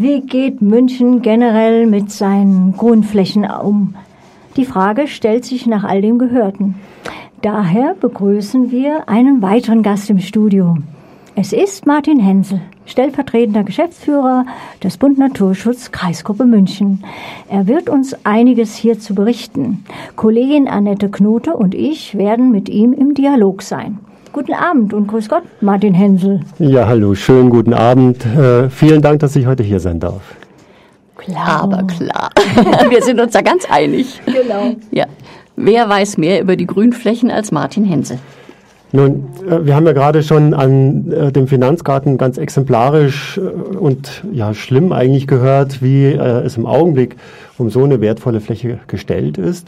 Wie geht München generell mit seinen Grünflächen um? Die Frage stellt sich nach all dem Gehörten. Daher begrüßen wir einen weiteren Gast im Studio. Es ist Martin Hensel, stellvertretender Geschäftsführer des Bund Naturschutz Kreisgruppe München. Er wird uns einiges hierzu berichten. Kollegin Annette Knote und ich werden mit ihm im Dialog sein. Guten Abend und grüß Gott, Martin Hensel. Ja, hallo, schönen guten Abend. Vielen Dank, dass ich heute hier sein darf. Klar. Aber klar. Wir sind uns da ganz einig. Genau. Ja. Wer weiß mehr über die Grünflächen als Martin Hensel? Nun, wir haben ja gerade schon an dem Finanzgarten ganz exemplarisch und ja schlimm eigentlich gehört, wie es im Augenblick um so eine wertvolle Fläche gestellt ist.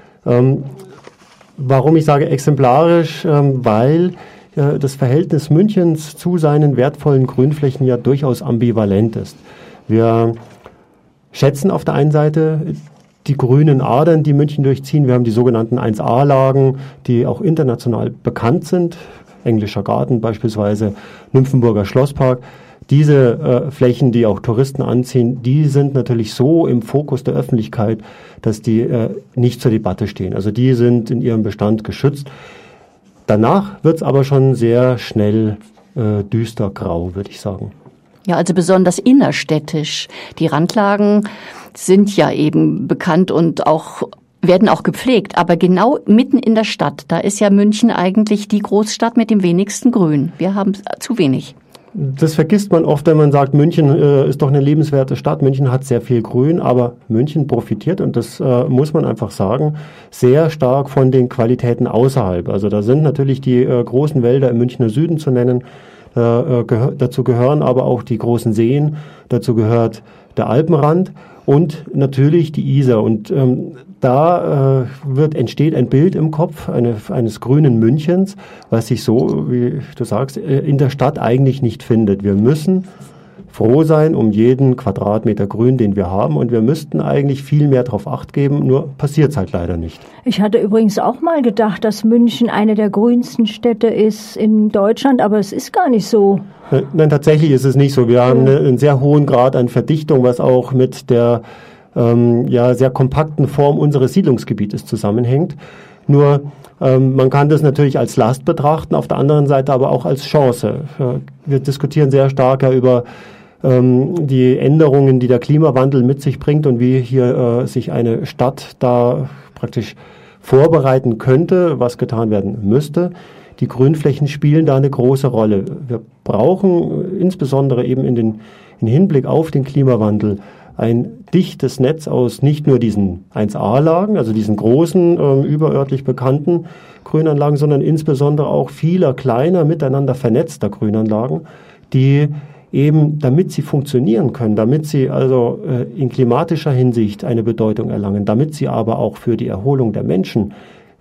Warum ich sage exemplarisch? Weil das Verhältnis Münchens zu seinen wertvollen Grünflächen ja durchaus ambivalent ist. Wir schätzen auf der einen Seite die grünen Adern, die München durchziehen. Wir haben die sogenannten 1A-Lagen, die auch international bekannt sind. Englischer Garten beispielsweise, Nymphenburger Schlosspark. Diese Flächen, die auch Touristen anziehen, die sind natürlich so im Fokus der Öffentlichkeit, dass die nicht zur Debatte stehen. Also die sind in ihrem Bestand geschützt. Danach wird es aber schon sehr schnell düster grau, würde ich sagen. Ja, also besonders innerstädtisch. Die Randlagen sind ja eben bekannt und werden auch gepflegt. Aber genau mitten in der Stadt, da ist ja München eigentlich die Großstadt mit dem wenigsten Grün. Wir haben zu wenig. Das vergisst man oft, wenn man sagt, München ist doch eine lebenswerte Stadt. München hat sehr viel Grün, aber München profitiert, und das muss man einfach sagen, sehr stark von den Qualitäten außerhalb. Also da sind natürlich die großen Wälder im Münchner Süden zu nennen. Dazu gehören aber auch die großen Seen, dazu gehört der Alpenrand und natürlich die Isar. Und da entsteht ein Bild im Kopf eines grünen Münchens, was sich so, wie du sagst, in der Stadt eigentlich nicht findet. Wir müssen froh sein um jeden Quadratmeter Grün, den wir haben, und wir müssten eigentlich viel mehr darauf Acht geben, nur passiert es halt leider nicht. Ich hatte übrigens auch mal gedacht, dass München eine der grünsten Städte ist in Deutschland, aber es ist gar nicht so. Nein, tatsächlich ist es nicht so. Wir haben einen sehr hohen Grad an Verdichtung, was auch mit der sehr kompakten Form unseres Siedlungsgebietes zusammenhängt. Nur man kann das natürlich als Last betrachten, auf der anderen Seite aber auch als Chance. Wir diskutieren sehr stark über die Änderungen, die der Klimawandel mit sich bringt und wie hier sich eine Stadt da praktisch vorbereiten könnte, was getan werden müsste. Die Grünflächen spielen da eine große Rolle. Wir brauchen insbesondere eben in Hinblick auf den Klimawandel ein dichtes Netz aus nicht nur diesen 1A-Lagen, also diesen großen, überörtlich bekannten Grünanlagen, sondern insbesondere auch vieler kleiner, miteinander vernetzter Grünanlagen, die eben, damit sie funktionieren können, damit sie also in klimatischer Hinsicht eine Bedeutung erlangen, damit sie aber auch für die Erholung der Menschen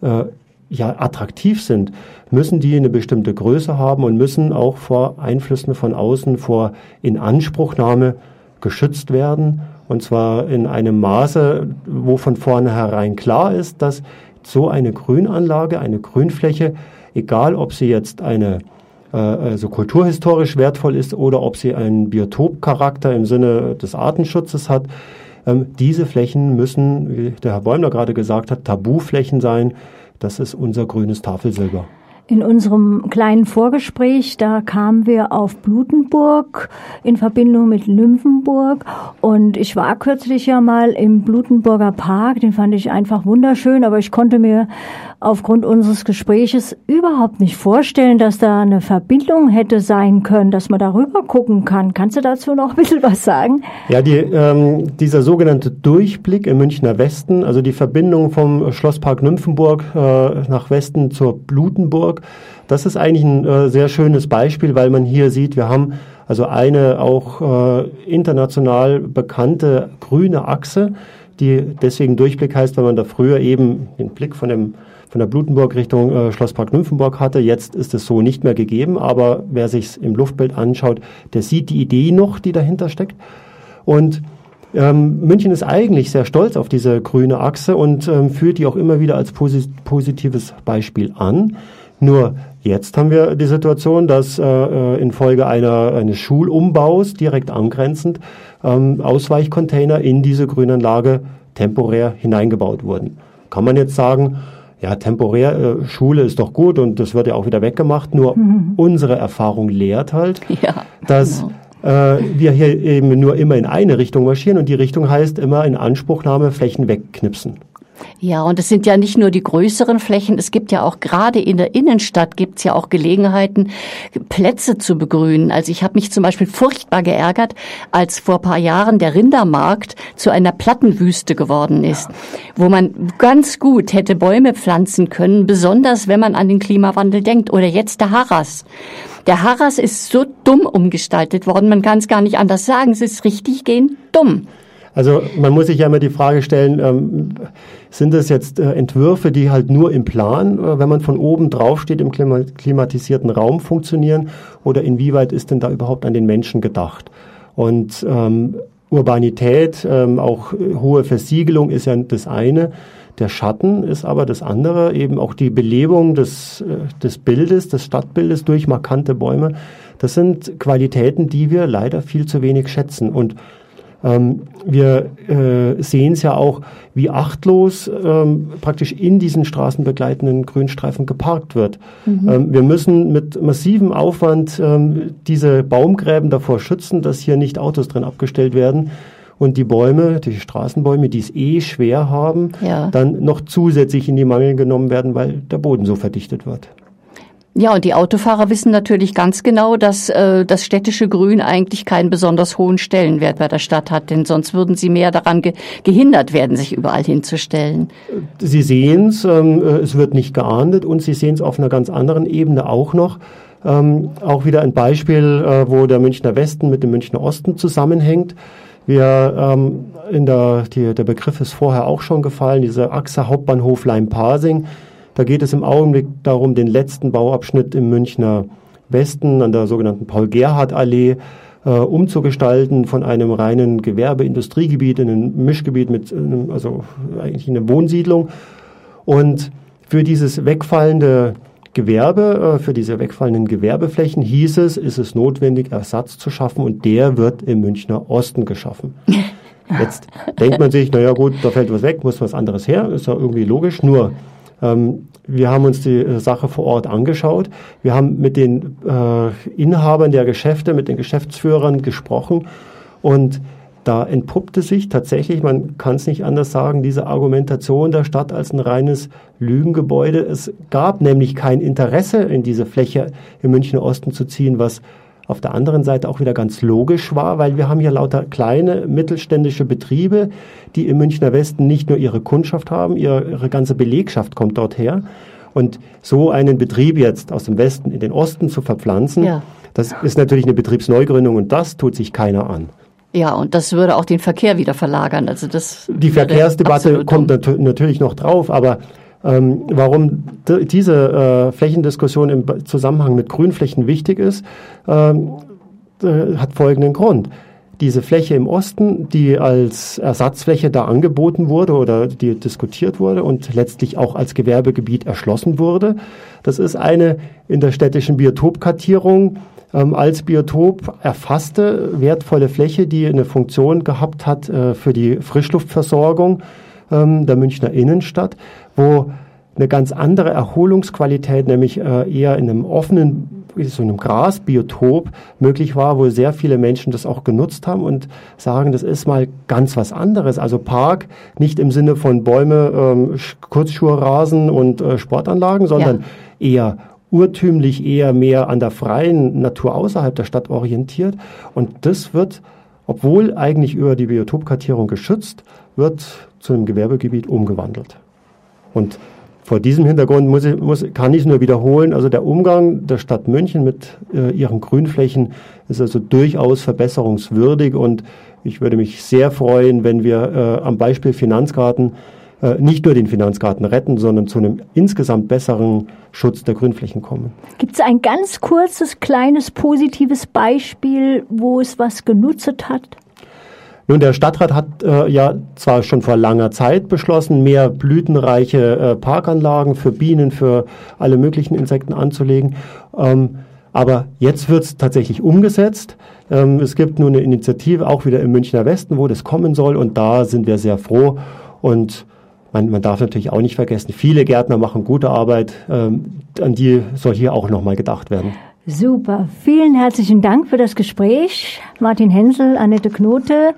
attraktiv sind, müssen die eine bestimmte Größe haben und müssen auch vor Einflüssen von außen, vor Inanspruchnahme geschützt werden. Und zwar in einem Maße, wo von vornherein klar ist, dass so eine Grünanlage, eine Grünfläche, egal ob sie jetzt also kulturhistorisch wertvoll ist oder ob sie einen Biotopcharakter im Sinne des Artenschutzes hat, diese Flächen müssen, wie der Herr Bäumler gerade gesagt hat, Tabuflächen sein. Das ist unser grünes Tafelsilber. In unserem kleinen Vorgespräch, da kamen wir auf Blutenburg in Verbindung mit Nymphenburg, und ich war kürzlich ja mal im Blutenburger Park, den fand ich einfach wunderschön, aber ich konnte mir aufgrund unseres Gespräches überhaupt nicht vorstellen, dass da eine Verbindung hätte sein können, dass man darüber gucken kann. Kannst du dazu noch ein bisschen was sagen? Ja, dieser sogenannte Durchblick im Münchner Westen, also die Verbindung vom Schlosspark Nymphenburg nach Westen zur Blutenburg, das ist eigentlich ein sehr schönes Beispiel, weil man hier sieht, wir haben also eine auch international bekannte grüne Achse, die deswegen Durchblick heißt, weil man da früher eben den Blick von der Blutenburg Richtung Schlosspark Nymphenburg hatte. Jetzt ist es so nicht mehr gegeben, aber wer sich es im Luftbild anschaut, der sieht die Idee noch, die dahinter steckt. Und München ist eigentlich sehr stolz auf diese grüne Achse und führt die auch immer wieder als positives Beispiel an. Nur jetzt haben wir die Situation, dass infolge eines Schulumbaus direkt angrenzend Ausweichcontainer in diese Grünanlage temporär hineingebaut wurden. Kann man jetzt sagen, ja, temporär, Schule ist doch gut und das wird ja auch wieder weggemacht, nur unsere Erfahrung lehrt halt, dass wir hier eben nur immer in eine Richtung marschieren und die Richtung heißt immer in Anspruchnahme Flächen wegknipsen. Ja, und es sind ja nicht nur die größeren Flächen, es gibt ja auch gerade in der Innenstadt gibt's ja auch Gelegenheiten, Plätze zu begrünen. Also ich habe mich zum Beispiel furchtbar geärgert, als vor ein paar Jahren der Rindermarkt zu einer Plattenwüste geworden ist, wo man ganz gut hätte Bäume pflanzen können, besonders wenn man an den Klimawandel denkt. Oder jetzt der Harras. Der Harras ist so dumm umgestaltet worden, man kann es gar nicht anders sagen, es ist richtig gehend dumm. Also man muss sich ja immer die Frage stellen, sind das jetzt Entwürfe, die halt nur im Plan, wenn man von oben drauf steht, im klimatisierten Raum funktionieren oder inwieweit ist denn da überhaupt an den Menschen gedacht? Und Urbanität, auch hohe Versiegelung ist ja das eine, der Schatten ist aber das andere, eben auch die Belebung des Bildes, des Stadtbildes durch markante Bäume. Das sind Qualitäten, die wir leider viel zu wenig schätzen und wir sehen es ja auch, wie achtlos praktisch in diesen straßenbegleitenden Grünstreifen geparkt wird. Wir müssen mit massivem Aufwand diese Baumgräben davor schützen, dass hier nicht Autos drin abgestellt werden und die Bäume, die Straßenbäume, die es schwer haben, dann noch zusätzlich in die Mangel genommen werden, weil der Boden so verdichtet wird. Ja, und die Autofahrer wissen natürlich ganz genau, dass das städtische Grün eigentlich keinen besonders hohen Stellenwert bei der Stadt hat, denn sonst würden sie mehr daran gehindert werden, sich überall hinzustellen. Sie sehen es wird nicht geahndet und Sie sehen es auf einer ganz anderen Ebene auch noch. Auch wieder ein Beispiel, wo der Münchner Westen mit dem Münchner Osten zusammenhängt. Der Begriff ist vorher auch schon gefallen, diese Achse Hauptbahnhof Leim-Pasing. Da geht es im Augenblick darum, den letzten Bauabschnitt im Münchner Westen an der sogenannten Paul-Gerhardt-Allee umzugestalten von einem reinen Gewerbe-Industriegebiet in ein Mischgebiet also eigentlich eine Wohnsiedlung. Und für dieses wegfallende Gewerbe, für diese wegfallenden Gewerbeflächen ist es notwendig, Ersatz zu schaffen und der wird im Münchner Osten geschaffen. Jetzt denkt man sich, naja gut, da fällt was weg, muss was anderes her, ist ja irgendwie logisch, nur wir haben uns die Sache vor Ort angeschaut. Wir haben mit den Inhabern der Geschäfte, mit den Geschäftsführern gesprochen und da entpuppte sich tatsächlich, man kann es nicht anders sagen, diese Argumentation der Stadt als ein reines Lügengebäude. Es gab nämlich kein Interesse, in diese Fläche im Münchner Osten zu ziehen, was auf der anderen Seite auch wieder ganz logisch war, weil wir haben hier lauter kleine mittelständische Betriebe, die im Münchner Westen nicht nur ihre Kundschaft haben, ihre ganze Belegschaft kommt dort her. Und so einen Betrieb jetzt aus dem Westen in den Osten zu verpflanzen, das ist natürlich eine Betriebsneugründung und das tut sich keiner an. Ja, und das würde auch den Verkehr wieder verlagern. Also die Verkehrsdebatte kommt natürlich noch drauf, aber warum diese Flächendiskussion im Zusammenhang mit Grünflächen wichtig ist, hat folgenden Grund. Diese Fläche im Osten, die als Ersatzfläche da angeboten wurde oder die diskutiert wurde und letztlich auch als Gewerbegebiet erschlossen wurde, das ist eine in der städtischen Biotopkartierung als Biotop erfasste, wertvolle Fläche, die eine Funktion gehabt hat für die Frischluftversorgung der Münchner Innenstadt, wo eine ganz andere Erholungsqualität, nämlich eher in einem offenen, so einem Grasbiotop möglich war, wo sehr viele Menschen das auch genutzt haben und sagen, das ist mal ganz was anderes. Also Park nicht im Sinne von Bäume, Kurzschurrasen und Sportanlagen, sondern eher urtümlich, eher mehr an der freien Natur außerhalb der Stadt orientiert. Und das wird, obwohl eigentlich über die Biotopkartierung geschützt, wird zu einem Gewerbegebiet umgewandelt. Und vor diesem Hintergrund kann ich es nur wiederholen, also der Umgang der Stadt München mit ihren Grünflächen ist also durchaus verbesserungswürdig und ich würde mich sehr freuen, wenn wir am Beispiel Finanzgarten nicht nur den Finanzgarten retten, sondern zu einem insgesamt besseren Schutz der Grünflächen kommen. Gibt es ein ganz kurzes, kleines, positives Beispiel, wo es was genutzt hat? Nun, der Stadtrat hat ja zwar schon vor langer Zeit beschlossen, mehr blütenreiche Parkanlagen für Bienen, für alle möglichen Insekten anzulegen. Aber jetzt wird es tatsächlich umgesetzt. Es gibt nun eine Initiative, auch wieder im Münchner Westen, wo das kommen soll. Und da sind wir sehr froh. Und man darf natürlich auch nicht vergessen, viele Gärtner machen gute Arbeit. An die soll hier auch nochmal gedacht werden. Super. Vielen herzlichen Dank für das Gespräch. Martin Hensel, Annette Knote.